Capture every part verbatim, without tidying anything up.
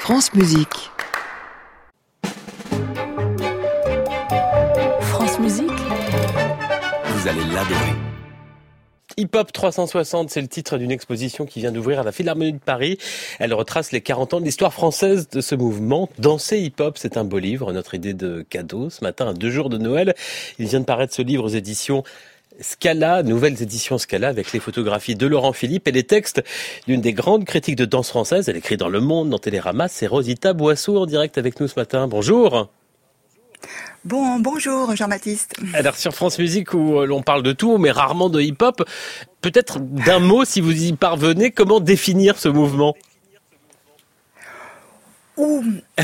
France Musique. France Musique. Vous allez l'adorer. Hip-Hop trois cent soixante, c'est le titre d'une exposition qui vient d'ouvrir à la Philharmonie de Paris. Elle retrace les quarante ans de l'histoire française de ce mouvement. Danser hip-hop, c'est un beau livre. Notre idée de cadeau ce matin, à deux jours de Noël. Il vient de paraître ce livre aux éditions Scala, nouvelles éditions Scala, avec les photographies de Laurent Philippe et les textes d'une des grandes critiques de danse française. Elle écrit dans Le Monde, dans Télérama. C'est Rosita Boisseau en direct avec nous ce matin. Bonjour. Bon, bonjour Jean-Baptiste. Alors sur France Musique où l'on parle de tout, mais rarement de hip-hop, peut-être d'un mot si vous y parvenez, comment définir ce mouvement ? Ouh, euh,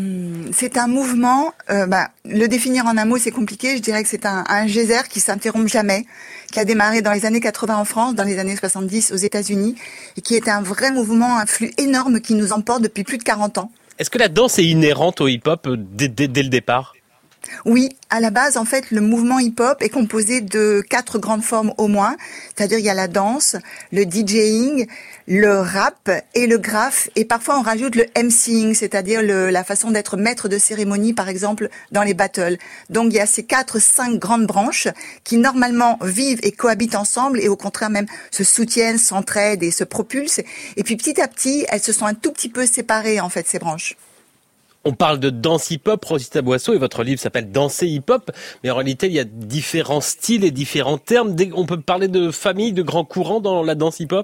c'est un mouvement, euh, bah, le définir en un mot c'est compliqué, je dirais que c'est un, un geyser qui s'interrompt jamais, qui a démarré dans les années quatre-vingts en France, dans les années soixante-dix aux États-Unis, et qui est un vrai mouvement, un flux énorme qui nous emporte depuis plus de quarante ans. Est-ce que la danse est inhérente au hip-hop dès, dès, dès le départ ? Oui, à la base, en fait, le mouvement hip-hop est composé de quatre grandes formes au moins. C'est-à-dire, il y a la danse, le DJing, le rap et le graphe. Et parfois, on rajoute le MCing, c'est-à-dire le, la façon d'être maître de cérémonie, par exemple, dans les battles. Donc, il y a ces quatre, cinq grandes branches qui, normalement, vivent et cohabitent ensemble et, au contraire, même se soutiennent, s'entraident et se propulsent. Et puis, petit à petit, elles se sont un tout petit peu séparées, en fait, ces branches. On parle de danse hip-hop, Rosita Boisseau, et votre livre s'appelle Danser hip-hop, mais en réalité, il y a différents styles et différents termes. On peut parler de famille, de grands courants dans la danse hip-hop ?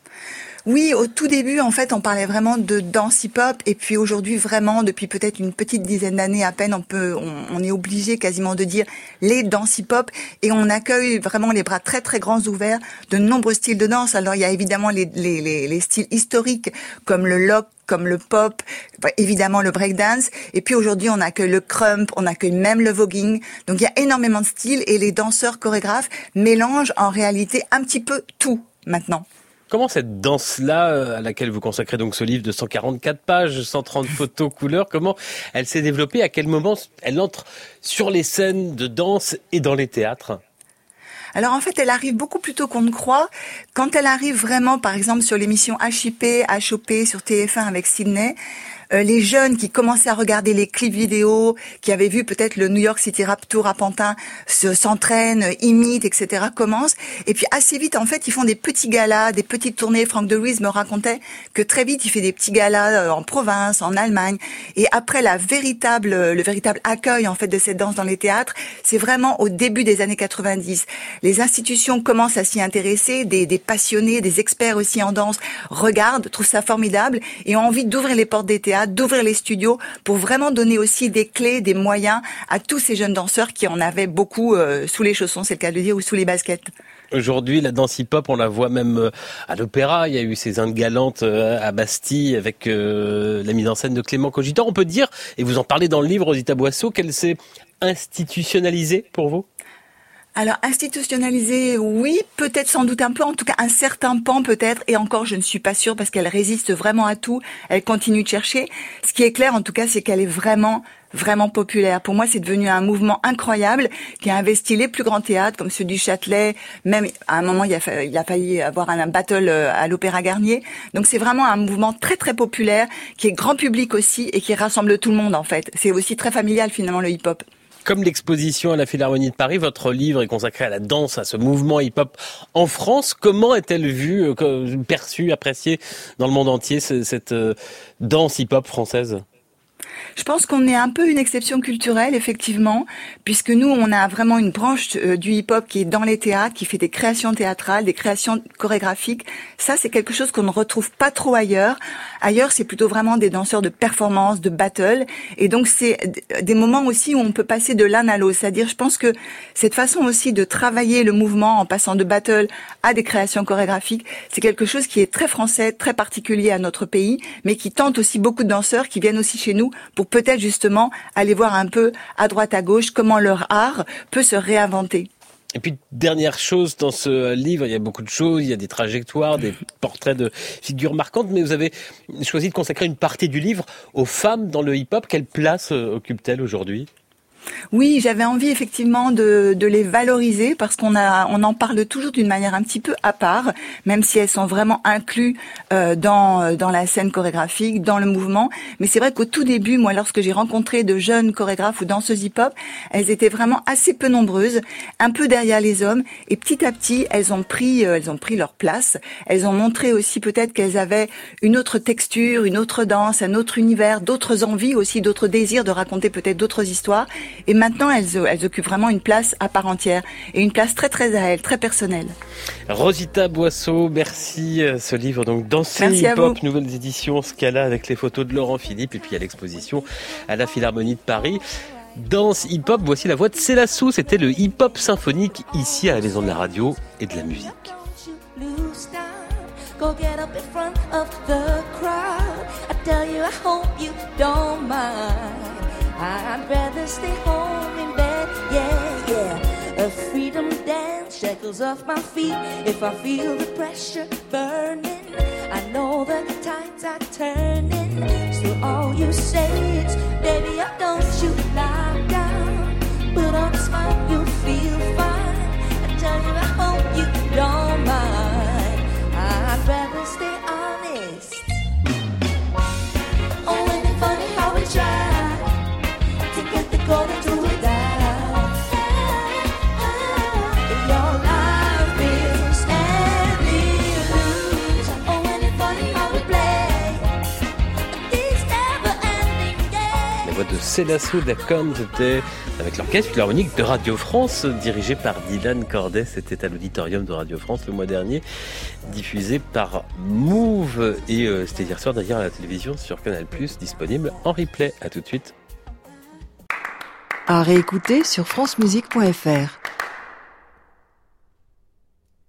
Oui, au tout début, en fait, on parlait vraiment de danse hip-hop, et puis aujourd'hui, vraiment, depuis peut-être une petite dizaine d'années à peine, on peut, on, on est obligé quasiment de dire les danses hip-hop, et on accueille vraiment les bras très très grands ouverts de nombreux styles de danse. Alors, il y a évidemment les, les, les, les styles historiques, comme le lock, comme le pop, évidemment le breakdance, et puis aujourd'hui on accueille le crump, on accueille même le voguing, donc il y a énormément de styles et les danseurs chorégraphes mélangent en réalité un petit peu tout maintenant. Comment cette danse-là, à laquelle vous consacrez donc ce livre de cent quarante-quatre pages, cent trente photos couleurs, comment elle s'est développée, à quel moment elle entre sur les scènes de danse et dans les théâtres ? Alors en fait, elle arrive beaucoup plus tôt qu'on ne croit. Quand elle arrive vraiment, par exemple, sur l'émission H I P, H O P sur T F un avec Sydney, euh, les jeunes qui commençaient à regarder les clips vidéo, qui avaient vu peut-être le New York City Rap Tour à Pantin, se, s'entraînent, imitent, et cetera, commencent. Et puis assez vite, en fait, ils font des petits galas, des petites tournées. Franck De Ruiz me racontait que très vite, il fait des petits galas en province, en Allemagne. Et après, la véritable, le véritable accueil, en fait, de cette danse dans les théâtres, c'est vraiment au début des années quatre-vingt-dix. Les institutions commencent à s'y intéresser, des, des passionnés, des experts aussi en danse regardent, trouvent ça formidable et ont envie d'ouvrir les portes des théâtres, d'ouvrir les studios pour vraiment donner aussi des clés, des moyens à tous ces jeunes danseurs qui en avaient beaucoup euh, sous les chaussons, c'est le cas de le dire, ou sous les baskets. Aujourd'hui, la danse hip-hop, on la voit même à l'opéra. Il y a eu ces Indes galantes à Bastille avec euh, la mise en scène de Clément Cogitor. On peut dire, et vous en parlez dans le livre, Rosita Boisseau, qu'elle s'est institutionnalisée pour vous ? Alors, institutionnalisée, oui, peut-être sans doute un peu, en tout cas un certain pan peut-être, et encore je ne suis pas sûre parce qu'elle résiste vraiment à tout, elle continue de chercher. Ce qui est clair en tout cas, c'est qu'elle est vraiment, vraiment populaire. Pour moi, c'est devenu un mouvement incroyable qui a investi les plus grands théâtres comme ceux du Châtelet, même à un moment il a, fa- il a failli avoir un, un battle à l'Opéra Garnier. Donc c'est vraiment un mouvement très très populaire, qui est grand public aussi et qui rassemble tout le monde en fait. C'est aussi très familial finalement le hip-hop. Comme l'exposition à la Philharmonie de Paris, votre livre est consacré à la danse, à ce mouvement hip-hop en France. Comment est-elle vue, perçue, appréciée dans le monde entier, cette danse hip-hop française ? Je pense qu'on est un peu une exception culturelle, effectivement, puisque nous, on a vraiment une branche euh, du hip-hop qui est dans les théâtres, qui fait des créations théâtrales, des créations chorégraphiques. Ça, c'est quelque chose qu'on ne retrouve pas trop ailleurs. Ailleurs, c'est plutôt vraiment des danseurs de performance, de battle. Et donc, c'est des moments aussi où on peut passer de l'un à l'autre. C'est-à-dire, je pense que cette façon aussi de travailler le mouvement en passant de battle à des créations chorégraphiques, c'est quelque chose qui est très français, très particulier à notre pays, mais qui tente aussi beaucoup de danseurs qui viennent aussi chez nous pour peut-être justement aller voir un peu à droite à gauche comment leur art peut se réinventer. Et puis, dernière chose, dans ce livre, il y a beaucoup de choses, il y a des trajectoires, des portraits de figures marquantes, mais vous avez choisi de consacrer une partie du livre aux femmes dans le hip-hop. Quelle place occupe-t-elle aujourd'hui ? Oui, j'avais envie effectivement de, de les valoriser parce qu'on a, on en parle toujours d'une manière un petit peu à part, même si elles sont vraiment incluses euh, dans dans la scène chorégraphique, dans le mouvement. Mais c'est vrai qu'au tout début, moi, lorsque j'ai rencontré de jeunes chorégraphes ou danseuses hip-hop, elles étaient vraiment assez peu nombreuses, un peu derrière les hommes, et petit à petit, elles ont pris, euh, elles ont pris leur place. Elles ont montré aussi peut-être qu'elles avaient une autre texture, une autre danse, un autre univers, d'autres envies aussi, d'autres désirs de raconter peut-être d'autres histoires. Et maintenant, elles, elles occupent vraiment une place à part entière et une place très très à elles, très personnelle. Rosita Boisseau, merci. Ce livre donc Danser hip-hop, nouvelles éditions Scala avec les photos de Laurent Philippe et puis il y a l'exposition à la Philharmonie de Paris. Danse hip-hop, voici la voix de Célassou. C'était le hip-hop symphonique ici à la Maison de la Radio et de la musique. Go get up in front of the crowd. I tell you, I hope you don't mind. I'd rather stay home in bed, yeah, yeah. A freedom dance, shackles off my feet. If I feel the pressure burning, I know the tides are turning. So all you say is, baby, oh, don't you lie down. Put on a smile, you'll feel fine. I tell you, I hope you don't mind. I'd rather stay honest. Oh, ain't it funny how we try to get the golden to it down. Your life is an illusion. Oh, ain't it funny how we play these never-ending games. La voix de Célassou Dacom, c'était avec l'orchestre philharmonique de Radio France, dirigé par Dylan Corday. C'était à l'auditorium de Radio France le mois dernier, diffusé par Move. Et euh, c'était hier soir d'ailleurs à la télévision sur Canal plus, disponible en replay. À tout de suite. À réécouter sur francemusique point f r.